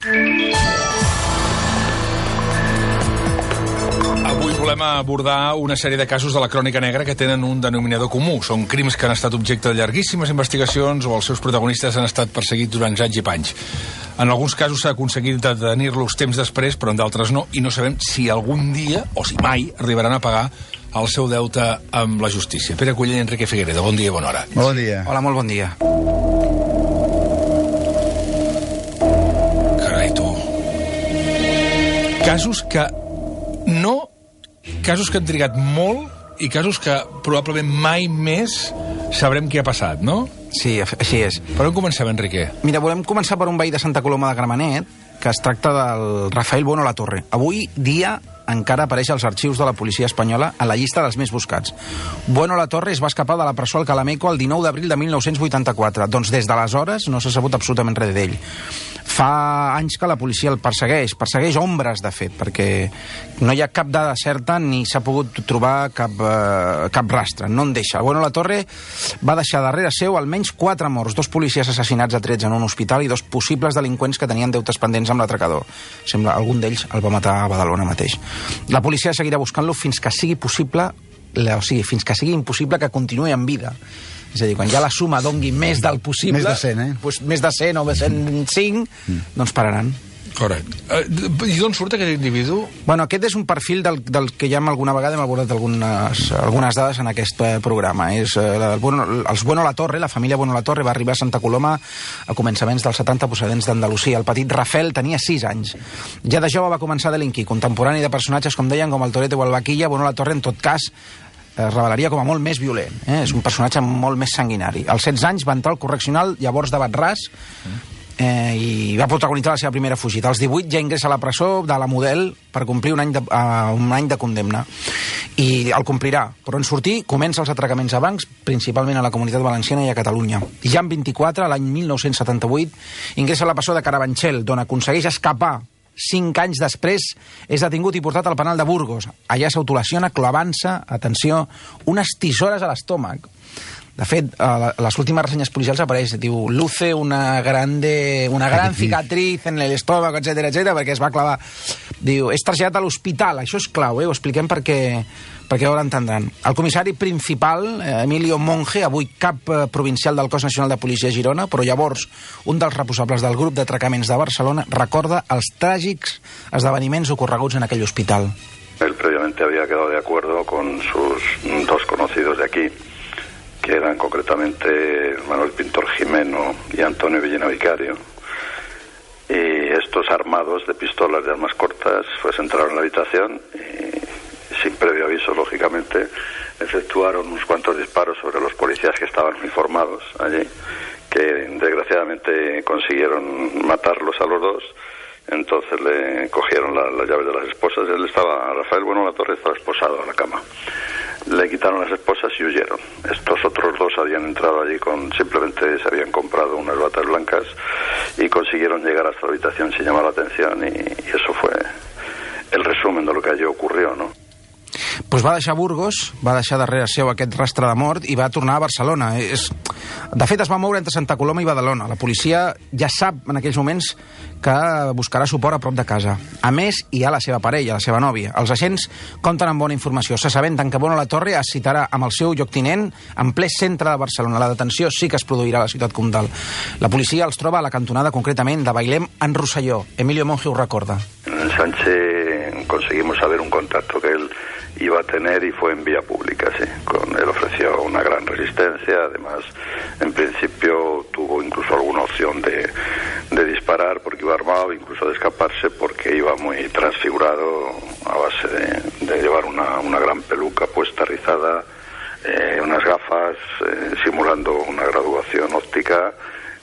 Avui volem abordar una sèrie de casos de la crònica negra que tenen un denominador comú. Són crims que han estat objecte de llarguíssimes investigacions o els seus protagonistes han estat perseguits durant anys i panys. En alguns casos s'ha aconseguit detenir-los temps després, però en d'altres no, i no sabem si algun dia, o si mai, arribaran a pagar el seu deute amb la justícia. Pere Cullell i Enrique Figueredo, bon dia i bona hora. Bon dia. Hola, molt bon dia. Carai, tu. Casos que han trigat molt i casos que probablement mai més sabrem què ha passat, no? Sí, així és. Per on comencem, Enrique? Mira, volem començar per un veí de Santa Coloma de Gramenet, que es tracta del Rafael Bueno Latorre. Avui dia encara apareix als arxius de la policia espanyola a la llista dels més buscats. Bueno Latorre es va escapar de la presó al Calameco el 19 d'abril de 1984. Doncs des d'aleshores no s'ha sabut absolutament res d'ell. Fa anys que la policia el persegueix ombres, de fet, perquè no hi ha cap dada certa ni s'ha pogut trobar cap rastre, no en deixa. Bueno Latorre va deixar darrere seu almenys 4 morts, 2 policies assassinats a trets en un hospital i 2 possibles delinqüents que tenien deutes pendents amb l'atracador. Sembla algun d'ells el va matar a Badalona mateix. La policia seguirà buscant-lo fins que sigui possible, fins que sigui impossible que continuï en vida. És a dir, quan ja la suma dongui més del possible... Més de 100, doncs més de 100 o de 105, doncs pararan. Correcte. I d'on surt aquest individu? Bueno, aquest és un perfil del que ja alguna vegada hem abordat algunes dades en aquest programa. Els Bueno Latorre, la família Bueno Latorre, va arribar a Santa Coloma a començaments dels 70 procedents d'Andalusia. El petit Rafael tenia 6 anys. Ja de jove va començar a delinquir, contemporani de personatges, com deien, com el Torete o el Vaquilla. Bueno Latorre, en tot cas, es revelaria com a molt més violent. És un personatge molt més sanguinari. Als 16 anys va entrar al correccional, llavors de Batràs, i va protagonitzar la seva primera fugida. Als 18 ja ingressa a la presó de la Model per complir un any de condemna. I el complirà. Però en sortir comença els atracaments a bancs, principalment a la Comunitat Valenciana i a Catalunya. I ja en 24, l'any 1978, ingressa a la presó de Carabanchel, d'on aconsegueix escapar. 5 anys després és detingut i portat al penal de Burgos. Allà s'autolesiona clavant-se, atenció, unes tisores a l'estómac. De fet, a les últimes ressenyes policials apareix, diu, luce una gran cicatriz en l'estómac, etcètera, perquè es va clavar. Diu, és traslladat a l'hospital. Això és clau, ho expliquem perquè ho entendran. El comissari principal, Emilio Monge, avui cap provincial del Cos Nacional de Policia de Girona, però llavors un dels responsables del grup d'atracaments de Barcelona, recorda els tràgics esdeveniments ocorreguts en aquell hospital. Él previamente había quedado de acuerdo con sus 2 conocidos de aquí, que eran concretamente Manuel Pintor Jimeno y Antonio Villena Vicario. Y estos, armados de pistolas de armas cortas, pues entraron en la habitación y, sin previo aviso, lógicamente, efectuaron unos cuantos disparos sobre los policías que estaban uniformados allí, que desgraciadamente consiguieron matarlos a los 2. Entonces le cogieron las llaves de las esposas. Rafael Bueno Latorre estaba esposado a la cama. Le quitaron las esposas y huyeron. Estos otros 2 habían entrado allí simplemente se habían comprado unas batas blancas y consiguieron llegar hasta la habitación sin llamar la atención, y eso fue el resumen de lo que allí ocurrió, ¿no? Pues va deixar Burgos, va deixar darrere seu aquest rastre de mort i va tornar a Barcelona. De fet, es va moure entre Santa Coloma i Badalona. La policia ja sap en aquells moments que buscarà suport a prop de casa. A més, hi ha la seva parella, la seva nòvia. Els agents compten amb bona informació. S'assabenten que Bueno Latorre es citarà amb el seu lloctinent en ple centre de Barcelona. La detenció sí que es produirà a la ciutat comtal. La policia els troba a la cantonada, concretament, de Bailem en Rosselló. Emilio Monge ho recorda. En el Sánchez conseguimos saber un contacto que él iba a tener y fue en vía pública, sí. Él ofreció una gran resistencia, además, en principio tuvo incluso alguna opción de disparar porque iba armado, incluso de escaparse porque iba muy transfigurado a base de llevar una gran peluca puesta, rizada, unas gafas, simulando una graduación óptica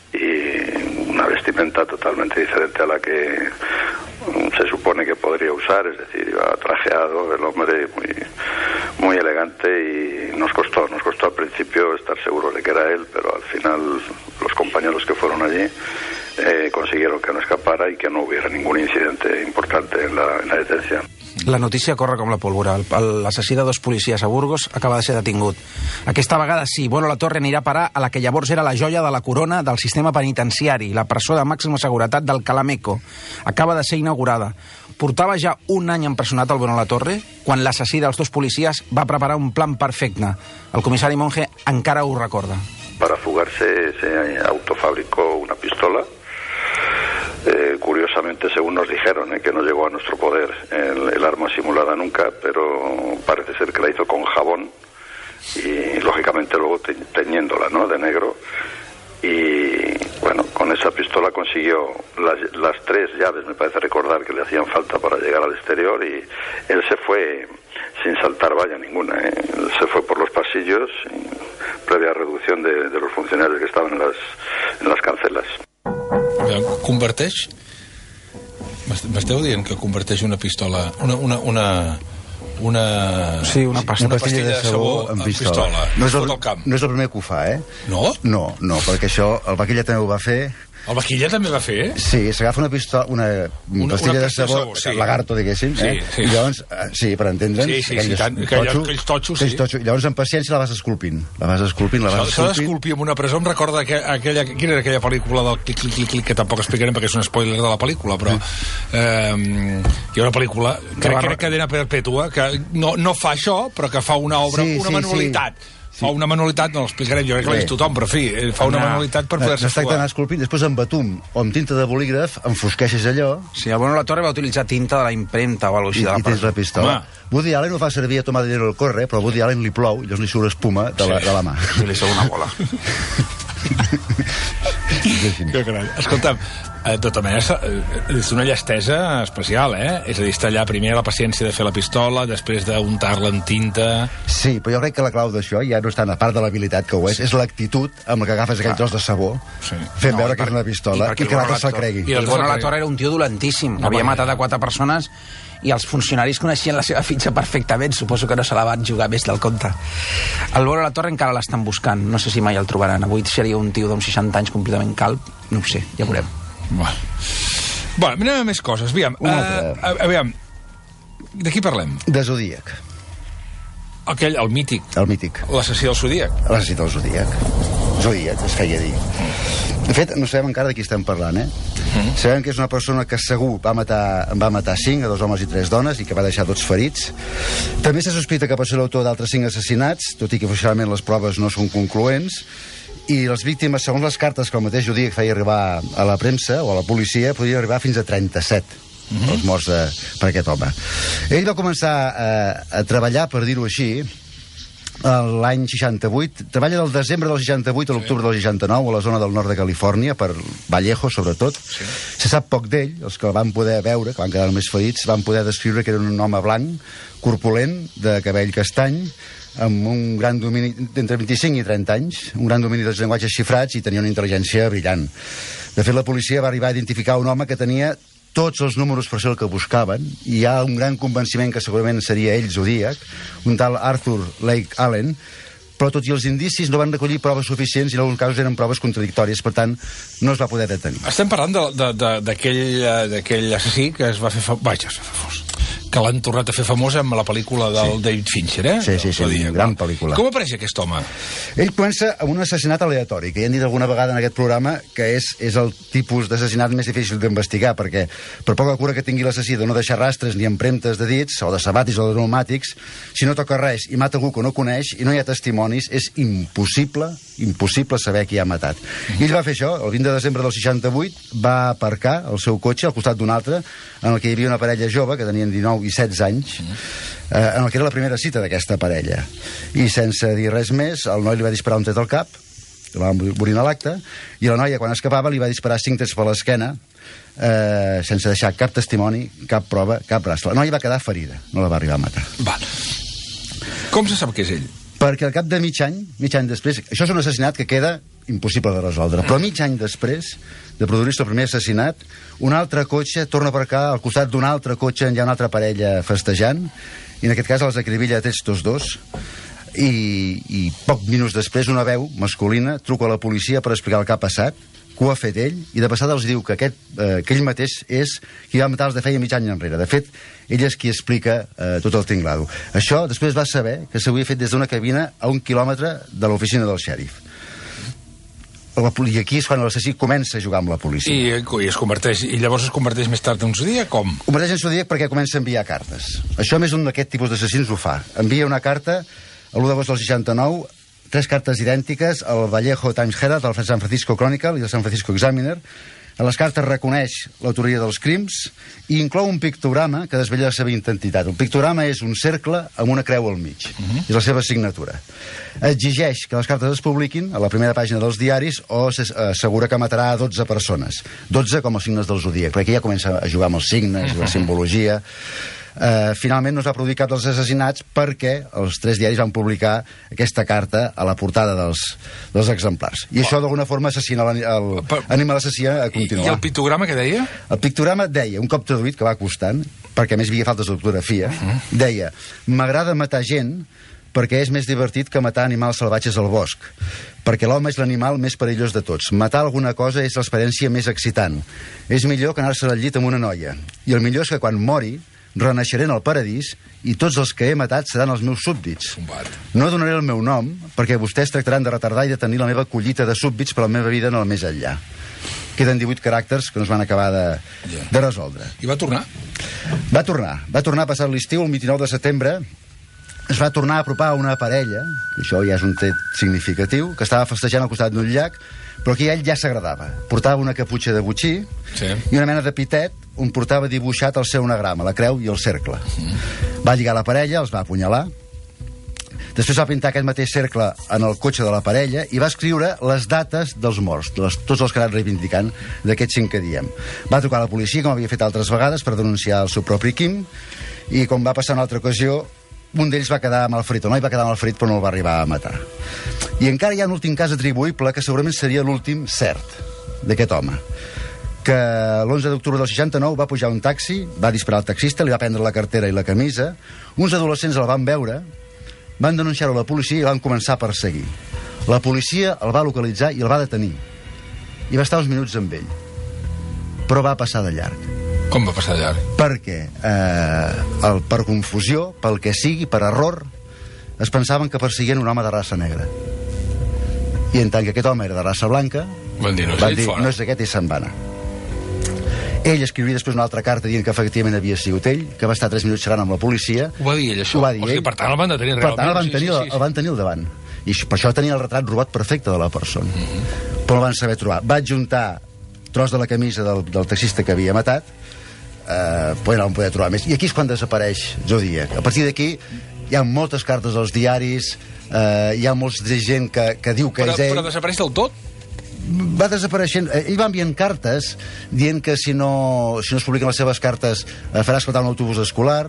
y una vestimenta totalmente diferente a la que se supone que podría usar, es decir, iba trajeado el hombre muy elegante, y nos costó al principio estar seguros de que era él, pero al final los compañeros que fueron allí consiguieron que no escapara y que no hubiera ningún incidente importante en la detención. La notícia corre com la pólvora. L'assassí de 2 policies a Burgos acaba de ser detingut. Aquesta vegada sí, Bueno Latorre anirà a parar a la que llavors era la joia de la corona del sistema penitenciari, la presó de màxima seguretat del Calameco. Acaba de ser inaugurada. Portava ja un any empresonat el Bueno Latorre quan l'assassí dels 2 policies va preparar un plan perfecte. El comissari Monge encara ho recorda. Para fugarse se autofabricó una pistola. Curiosamente, según nos dijeron, que no llegó a nuestro poder el arma simulada nunca, pero parece ser que la hizo con jabón y lógicamente luego teñiéndola, ¿no?, de negro. Y bueno, con esa pistola consiguió las 3 llaves, me parece recordar, que le hacían falta para llegar al exterior, y él se fue sin saltar valla ninguna, Él se fue por los pasillos, previa reducción de los funcionarios que estaban en las cancelas. Converteix? M'esteu dient que converteix una pistola... Sí, una pastilla de sabó en pistola. No és el primer que ho fa, No? No, perquè això el Vaquilla també ho va fer. El Vaquilla també va fer? Sí, s'agafa una pastilla de sabó, sí. Lagarto, diguéssim, sí. I llavors, sí, per entendre'ns, aquells totxos, sí. Llavors, amb paciència, la vas esculpint. S'ha d'esculpir en una presó. Em recorda quina era aquella pel·lícula del clic, que tampoc explicarem perquè és un spoiler de la pel·lícula, però hi ha una pel·lícula, crec que era Cadena Perpètua, que no fa això, però que fa una obra, una manualitat. Fa una manualitat, no l'explicarem, jo crec que l'ha vist tothom, però fi, fa una manualitat per poder-se fugar. Es tracta d'anar esculpint, després amb batum o amb tinta de bolígraf enfosqueixes allò. Sí, el Bueno Latorre va utilitzar tinta de la impremta o alguna cosa així. I tens la pistola. Woody Allen ho fa servir a tomar dinero al corre, però Woody Allen li plou i llavors li surt espuma de la mà. I li surt una bola. Que carai. Escolta'm, de tota manera, és una llestesa especial, És a dir, està allà primer la paciència de fer la pistola, després d'untar-la en tinta... Sí, però jo crec que la clau d'això ja no està a part de l'habilitat que ho és l'actitud amb la que agafes aquell tros de sabó, fent veure que és una pistola i que l'altre se'l cregui. I el Bueno Latorre era un tio dolentíssim, havia matat a 4 persones i els funcionaris coneixien la seva fitxa perfectament. Suposo que no se la van jugar més del compte. El Bueno Latorre encara l'estan buscant, no sé si mai el trobaran. Avui seria un tio d'uns 60 anys completament calb, no ho sé, ja veurem. Bueno, anem a més coses. Aviam, de qui parlem? De Zodíac. El mític. El mític. L'assassí del Zodíac. L'assassí del Zodíac. Zodíac, es feia dir. De fet, no sabem encara de qui estem parlant, Sabem que és una persona que segur va matar 5, 2 homes i 3 dones, i que va deixar 2 ferits. També se sospita que pot ser l'autor d'altres 5 assassinats, tot i que oficialment les proves no són concloents, i les víctimes, segons les cartes que el mateix Zodíac feia arribar a la premsa o a la policia, podien arribar fins a 37 els morts per aquest home. Ell va començar a treballar, per dir-ho així, l'any 68, treballa del desembre del 68 a l'octubre del 69 a la zona del nord de Califòrnia, per Vallejo sobretot. Se sap poc d'ell, els que el van poder veure, que van quedar més ferits, van poder descriure que era un home blanc, corpulent, de cabell castany, amb un gran domini d'entre 25 i 30 anys, un gran domini dels llenguatges xifrats i tenia una intel·ligència brillant. De fet, la policia va arribar a identificar un home que tenia tots els números per ser el que buscaven, i hi ha un gran convenciment que segurament seria ell, Zodíac, un tal Arthur Lake Allen, però tot i els indicis no van recollir proves suficients i en alguns casos eren proves contradictòries, per tant no es va poder detenir. Estem parlant d'aquell assassí que es va fer famós, que l'han tornat a fer famós amb la pel·lícula del David Fincher, Sí, gran pel·lícula. Com apareix aquest home? Ell comença amb un assassinat aleatori, que ja hem dit alguna vegada en aquest programa que és el tipus d'assassinat més difícil d'investigar, perquè per poca cura que tingui l'assassí de no deixar rastres ni empremtes de dits, o de sabatis o de pneumàtics, si no toca res i mata algú que no coneix i no hi ha testimonis, és impossible saber qui ha matat. I ell va fer això. El 20 de desembre del 68 va aparcar el seu cotxe al costat d'un altre, en el que hi havia una parella jove que tenien 19 i 16 anys, en el que era la primera cita d'aquesta parella. I sense dir res més, el noi li va disparar un tret al cap, que va morir a l'acte, i la noia, quan escapava, li va disparar 5 trets per l'esquena, sense deixar cap testimoni, cap prova, cap rastre. La noia va quedar ferida, no la va arribar a matar. Com se sap que és ell? Perquè al cap de mig any després, això és un assassinat que queda impossible de resoldre, però mig any després de produir-se el primer assassinat, un altre cotxe torna a aparcar al costat d'un altre cotxe on hi ha una altra parella festejant, i en aquest cas els acribilla a trets tots dos, i poc minuts després una veu masculina truca a la policia per explicar el que ha passat, que ho ha fet ell, i de passada els diu que ell mateix és qui va matar els de feia mig any enrere. De fet, ell és qui explica tot el tinglado. Això després va saber que s'havia fet des d'una cabina a 1 quilòmetre de l'oficina del xèrif. I aquí és quan l'assassí comença a jugar amb la policia. I llavors es converteix més tard en Zodíac, com? Converteix en Zodíac perquè comença a enviar cartes. Això més un d'aquest tipus d'assassins ho fa. Envia una carta l'1 d'agost del 69, 3 cartes idèntiques al Vallejo Times Herald, al San Francisco Chronicle i al San Francisco Examiner. A les cartes reconeix l'autoria dels crims i inclou un pictograma que desvella la seva identitat. Un pictograma és un cercle amb una creu al mig. És la seva signatura. Exigeix que les cartes es publiquin a la primera pàgina dels diaris o s'assegura que matarà a 12 persones. 12 com els signes del Zodíac, perquè ja comença a jugar amb els signes, la simbologia. Finalment no es va produir cap dels assassinats perquè els 3 diaris van publicar aquesta carta a la portada dels exemplars. I això d'alguna forma anima l'assassí a continuar. I el pictograma què deia? El pictograma deia, un cop traduït, que va costant, perquè a més hi havia faltes d'ortografia, deia: m'agrada matar gent perquè és més divertit que matar animals salvatges al bosc, perquè l'home és l'animal més perillós de tots. Matar alguna cosa és l'experiència més excitant. És millor que anar-se al llit amb una noia. I el millor és que quan mori renaixeré en el paradís i tots els que he matat seran els meus súbdits. No donaré el meu nom perquè vostès tractaran de retardar i de tenir la meva collita de súbdits per la meva vida en el més enllà. Queden 18 caràcters que no es van acabar de resoldre. I va tornar? Va tornar passat l'estiu, el 29 de setembre. Es va tornar a apropar a una parella, que això ja és un tret significatiu, que estava festejant al costat d'un llac, però aquí ell ja s'agradava. Portava una caputxa de botxí i una mena de pitet on portava dibuixat el seu anagrama, la creu i el cercle. Va lligar la parella, els va apunyalar. Després va pintar aquest mateix cercle en el cotxe de la parella i va escriure les dates dels morts, tots els que anat reivindicant d'aquests 5 que diem. Va trucar a la policia, com havia fet altres vegades, per denunciar el seu propi Quim, i com va passar en una altra ocasió, un d'ells va quedar malferit, o no hi va quedar malferit, però no el va arribar a matar. I encara hi ha un últim cas atribuïble que segurament seria l'últim cert d'aquest home, que l'11 d'octubre del 69 va pujar un taxi, va disparar al taxista, li va prendre la cartera i la camisa, uns adolescents el van veure, van denunciar-ho a la policia i van començar a perseguir. La policia el va localitzar i el va detenir. I va estar uns minuts amb ell. Però va passar de llarg. Com va passar de llarg? Perquè, per confusió, pel que sigui, per error, es pensaven que perseguien un home de raça negra. I en tant que aquest home era de raça blanca, van dir, no és aquest i se'n va anar. Ell escriuria després una altra carta dient que efectivament havia sigut ell, que va estar 3 minuts xerrant amb la policia. Ho va dir ell, això? Ho va dir ell. Per tant, el van detenir realment. Per tant, el van tenir al davant. I per això tenia el retrat robat perfecte de la persona. Però el van saber trobar. Va adjuntar tros de la camisa del taxista que havia matat, però no van poder trobar més. I aquí és quan desapareix Zodíac. A partir d'aquí hi ha moltes cartes als diaris, hi ha molts de gent que diu que és ell. Però desapareix del tot? Va desapareixent. Ell va enviant cartes dient que si no es publiquen les seves cartes farà escoltar un autobús escolar,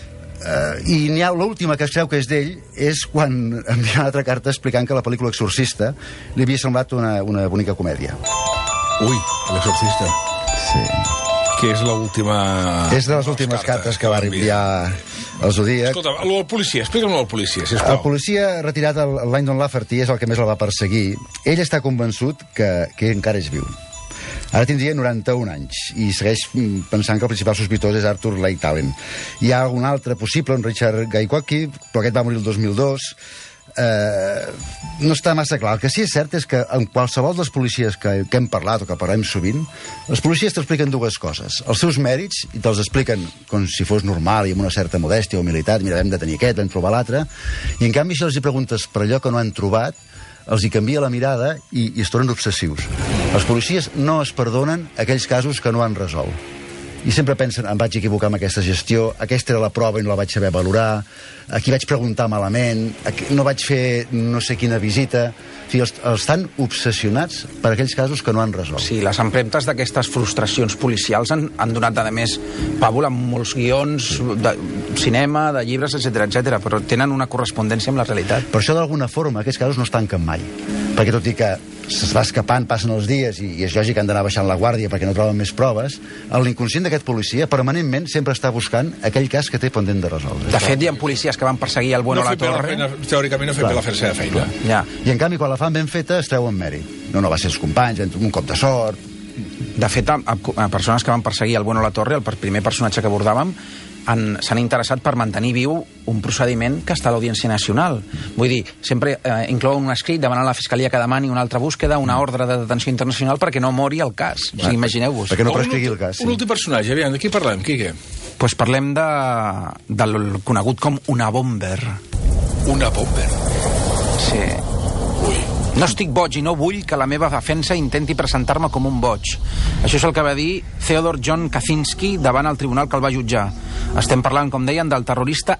i n'hi ha l'última que es creu que és d'ell és quan envia una altra carta explicant que la pel·lícula Exorcista li havia semblat una bonica comèdia. Ui, l'Exorcista. Sí. Que és l'última... És de les últimes cartes que va enviar el Zodíac. Escolta, el policia, explica'm-lo al policia, sisplau. El policia retirat, el Lyndon Lafferty, és el que més el va perseguir. Ell està convençut que encara és viu. Ara tindria 91 anys i segueix pensant que el principal sospitós és Arthur Leigh Tallent. Hi ha algun altre possible, un Richard Gaikwaki, però aquest va morir el 2002. No està massa clar. El que sí és cert és que en qualsevol dels policies que hem parlat o que parlem sovint, els policies t'expliquen dues coses: els seus mèrits, i te'ls expliquen com si fos normal i amb una certa modèstia o humilitat. Mira, vam detenir aquest, vam trobar l'altre. I en canvi, si els hi preguntes per allò que no han trobat, els hi canvia la mirada i es tornen obsessius. Els policies no es perdonen aquells casos que no han resolt. I sempre pensen, em vaig equivocar amb aquesta gestió, aquesta era la prova i no la vaig saber valorar, aquí vaig preguntar malament, no vaig fer no sé quina visita. O sigui, estan obsessionats per aquells casos que no han resolt. Sí, les empremtes d'aquestes frustracions policials han donat, a més, pàbul amb molts guions de cinema, de llibres, etc, però tenen una correspondència amb la realitat. Per això, d'alguna forma, aquests casos no es tanquen mai. Perquè tot i que es va escapant, passen els dies i és lògic que han d'anar baixant la guàrdia perquè no troben més proves, l'inconscient d'aquest policia permanentment sempre està buscant aquell cas que té pendent de resoldre. De fet, hi ha policies que van perseguir el Bueno La Torre. Teòricament no fer la fer-se de feina. Ja. I en canvi, quan la fan ben feta, es treuen mèrit. No va ser els companys, un cop de sort. De fet, a persones que van perseguir el Bueno La Torre, el primer personatge que abordàvem, s'han interessat per mantenir viu un procediment que està a l'Audiència Nacional. Vull dir, sempre inclou un escrit demanant a la Fiscalia que demani una altra búsqueda, una ordre de detenció internacional perquè no mori el cas. O sigui, imagineu-vos. Perquè no prescrigui el cas. Un últim personatge, aviam, de qui parlem, Quique? Pues parlem del conegut com una bomber. Una bomber? Sí. Ui. No estic boig i no vull que la meva defensa intenti presentar-me com un boig. Això és el que va dir Theodor John Kaczynski davant el tribunal que el va jutjar. Estem parlant, com deien, del terrorista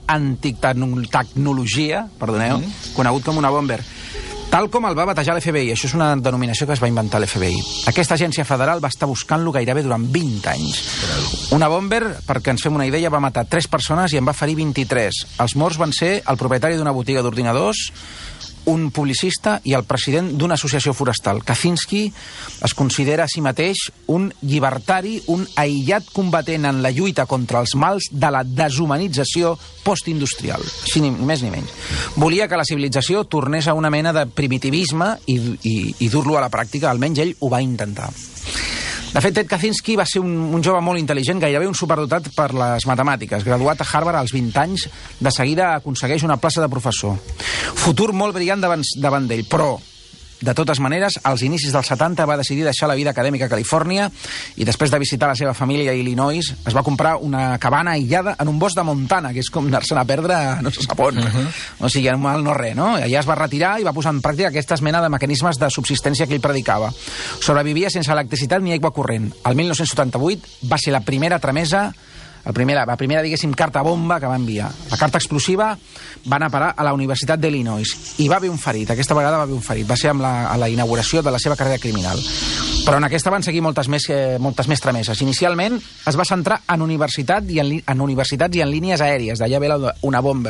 antitecnologia, conegut com una bomber, tal com el va batejar l'FBI. Això és una denominació que es va inventar l'FBI. Aquesta agència federal va estar buscant-lo gairebé durant 20 anys. Una bomber, perquè ens fem una idea, va matar 3 persones i en va ferir 23. Els morts van ser el propietari d'una botiga d'ordinadors, un publicista i el president d'una associació forestal. Kaczynski es considera a si mateix un llibertari, un aïllat combatent en la lluita contra els mals de la deshumanització postindustrial. Així, ni més ni menys. Volia que la civilització tornés a una mena de primitivisme i dur-lo a la pràctica. Almenys ell ho va intentar. De fet, Ted Kaczynski va ser un jove molt intel·ligent, gairebé un superdotat per les matemàtiques. Graduat a Harvard als 20 anys, de seguida aconsegueix una plaça de professor. Futur molt brillant davant d'ell, però, de totes maneres, als inicis dels 70 va decidir deixar la vida acadèmica a Califòrnia i després de visitar la seva família a Illinois es va comprar una cabana aïllada en un bosc de Montana, que és com anar-se'n a perdre no se sap on. O sigui, en mal no res, no? Allà es va retirar i va posar en pràctica aquesta mena de mecanismes de subsistència que ell predicava. Sobrevivia sense electricitat ni aigua corrent. El 1978 va ser la primera tramesa, la primera, diguéssim, carta bomba que va enviar. La carta explosiva va anar a parar a la Universitat d'Illinois i va haver un ferit. Aquesta vegada va haver un ferit. Va ser a la inauguració de la seva carrera criminal. Però en aquesta van seguir moltes més trameses. Inicialment es va centrar en universitats i en línies aèries. D'allà ve una bomber.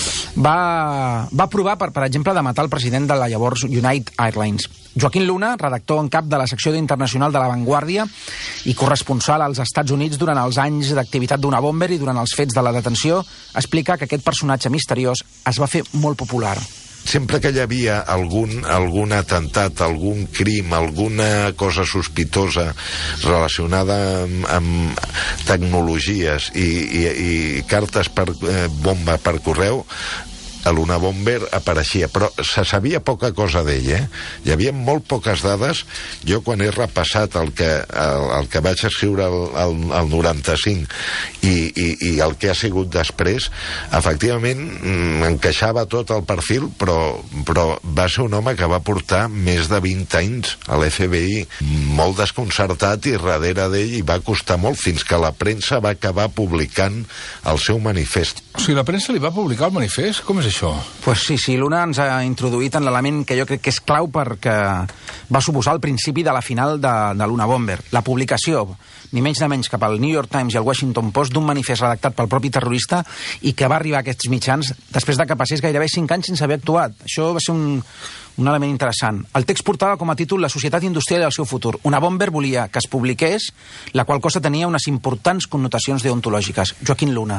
Va provar, per exemple, de matar el president de la llavors United Airlines. Joaquín Luna, redactor en cap de la secció internacional de La Vanguardia i corresponsal als Estats Units durant els anys d'activitat d'una bomber i durant els fets de la detenció, explica que aquest personatge misteriós es va fer molt popular. Sempre que hi havia algun atemptat, algun crim, alguna cosa sospitosa relacionada amb tecnologies i cartes per bomba per correu, l'una bomber apareixia, però se sabia poca cosa d'ell, Hi havia molt poques dades. Jo, quan he repassat el que vaig escriure el 95 i el que ha sigut després, efectivament encaixava tot el perfil, però va ser un home que va portar més de 20 anys a l'FBI, molt desconcertat, i darrere d'ell i va costar molt, fins que la premsa va acabar publicant el seu manifest. O sigui, la premsa li va publicar el manifest? Com és això? Pues sí, Luna ens ha introduït en l'element que jo crec que és clau perquè va suposar el principi de la final de l'una bomber. La publicació, ni menys ni menys, cap al New York Times i al Washington Post d'un manifest redactat pel propi terrorista i que va arribar a aquests mitjans després de que passés gairebé 5 anys sense haver actuat. Això va ser un element interessant. El text portava com a títol La societat industrial i el seu futur. Una bomber volia que es publiqués, la qual cosa tenia unes importants connotacions deontològiques. Joaquín Luna.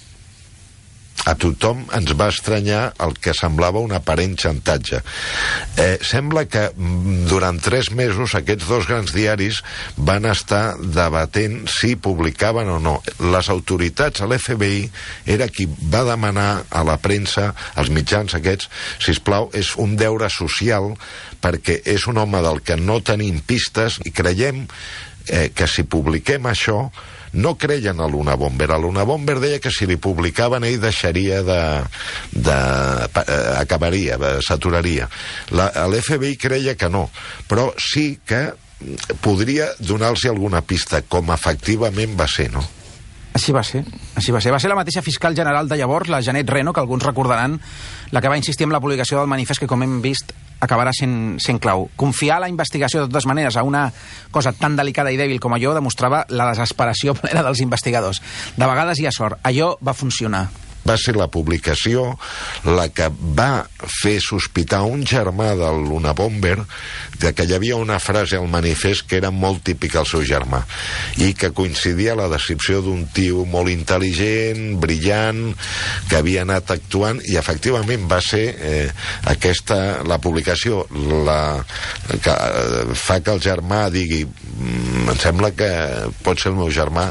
A tothom ens va estranyar el que semblava un aparent xantatge. Sembla que durant 3 mesos aquests 2 grans diaris van estar debatent si publicaven o no. Les autoritats, a l'FBI, era qui va demanar a la premsa, als mitjans aquests, sisplau, és un deure social perquè és un home del que no tenim pistes i creiem que si publiquem això no creien a l'una bomber. A l'una bomber deia que si li publicaven ell deixaria acabaria, s'aturaria. L'FBI creia que no, però sí que podria donar-los alguna pista, com efectivament va ser, no? Així va ser. Va ser la mateixa fiscal general de llavors, la Janet Reno, que alguns recordaran, la que va insistir en la publicació del manifest que, com hem vist, acabarà sent clau. Confiar la investigació, de totes maneres, a una cosa tan delicada i dèbil com allò demostrava la desesperació plena dels investigadors. De vegades hi ha sort. Allò va funcionar. va ser la publicació la que va fer sospitar un germà de l'Unabomber de que hi havia una frase al manifest que era molt típica al seu germà i que coincidia a la descripció d'un tio molt intel·ligent, brillant, que havia anat actuant, i efectivament va ser aquesta la publicació que fa que el germà digui em sembla que pot ser el meu germà.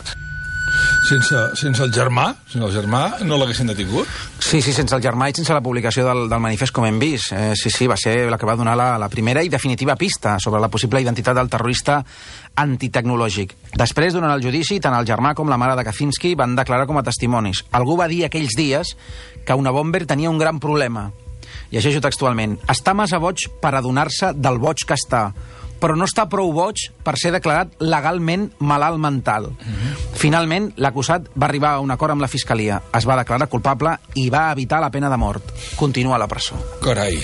Sense el germà no l'haguessin detingut? Sí, sense el germà i sense la publicació del manifest, com hem vist. Sí, va ser la que va donar la primera i definitiva pista sobre la possible identitat del terrorista antitecnològic. Després, durant el judici, tant el germà com la mare de Kaczynski van declarar com a testimonis. Algú va dir aquells dies que Unabomber tenia un gran problema. Llegeixo textualment. Està massa boig per adonar-se del boig que està, però no està prou boig per ser declarat legalment malalt mental. Finalment, l'acusat va arribar a un acord amb la Fiscalia, es va declarar culpable i va evitar la pena de mort. Continua a la presó. Carai.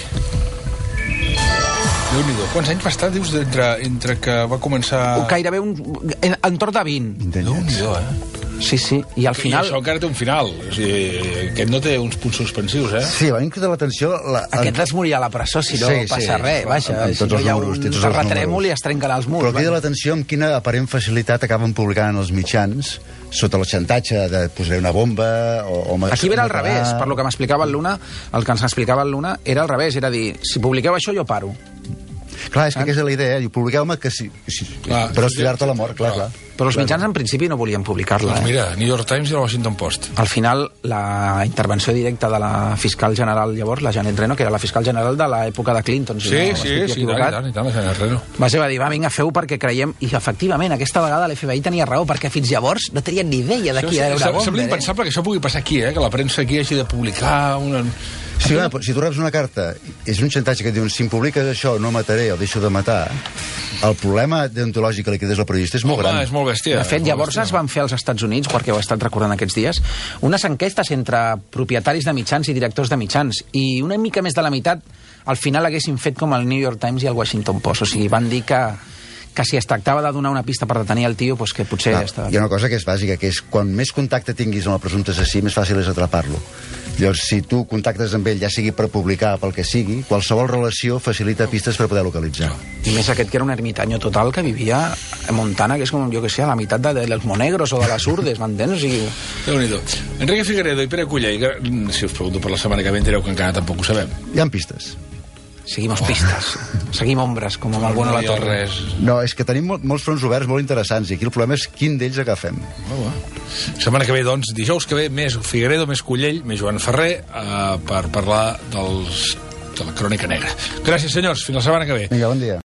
Déu-n'hi-do. Quants anys va estar, dius, entre que va començar... Gairebé entorn de 20. Déu-n'hi-do, Sí, i al final... I això encara té un final. O sigui, aquest no té uns punts suspensius, Sí, va incloure l'atenció... Aquest es morirà a la presó si no passa res. Vaja, si no hi ha un terratrèmol i es trenquen els murs. Però crida l'atenció amb quina aparent facilitat acaben publicant els mitjans sota el xantatge de posar una bomba o aquí era al revés, per lo que m'explicava el Luna, el que ens explicava el Luna era al revés, era dir, si publiqueu això jo paro. Clar, és que aquesta és la idea, publiqueu-me que sí, però estirar-te a la mort, clar. Però els mitjans en principi no volien publicar-la. Doncs mira, New York Times i el Washington Post. Al final, la intervenció directa de la fiscal general llavors, la Janet Reno, que era la fiscal general de l'època de Clinton. Sí, i tant, la Janet Reno. Va dir, vinga, feu perquè creiem... I efectivament, aquesta vegada l'FBI tenia raó, perquè fins llavors no tenien ni idea de qui era una bomba. Sembla impensable que això pugui passar aquí, que la premsa aquí hagi de publicar una... Sí, si tu reps una carta, és un xantatge que et diuen si em publiques això no mataré o deixo de matar, el problema deontològic que li quedés al periodista és molt gran. És molt bèstia. De fet, llavors es van fer als Estats Units, perquè ho he estat recordant aquests dies, unes enquestes entre propietaris de mitjans i directors de mitjans, i una mica més de la meitat al final haguessin fet com el New York Times i el Washington Post. O sigui, van dir que si es tractava de donar una pista per detenir el tio, doncs que potser... Hi ha una cosa que és bàsica, que és quan més contacte tinguis amb el presumpte assassí, més fàcil és atrapar-lo. Llavors, si tu contactes amb ell, ja sigui per publicar, pel que sigui, qualsevol relació facilita pistes per poder localitzar. I més aquest que era un ermitaño total que vivia a Montana, que és com, jo que sé, a la meitat de los Monegros o de les Urdes, m'entens? O sigui... Déu-n'hi-do. Enrique Figueredo i Pere Cullell, si us pregunto per la setmana que ve, direu que encara tampoc ho sabem. Hi ha pistes. Seguimos pistes, seguim ombres, com amb el Bueno a la Torre. No, és que tenim molts fronts oberts molt interessants i aquí el problema és quin d'ells agafem. Setmana que ve, doncs, dijous que ve, més Figueredo, més Cullell, més Joan Ferrer, per parlar de la Crònica Negra. Gràcies, senyors. Fins la setmana que ve. Vinga, bon dia.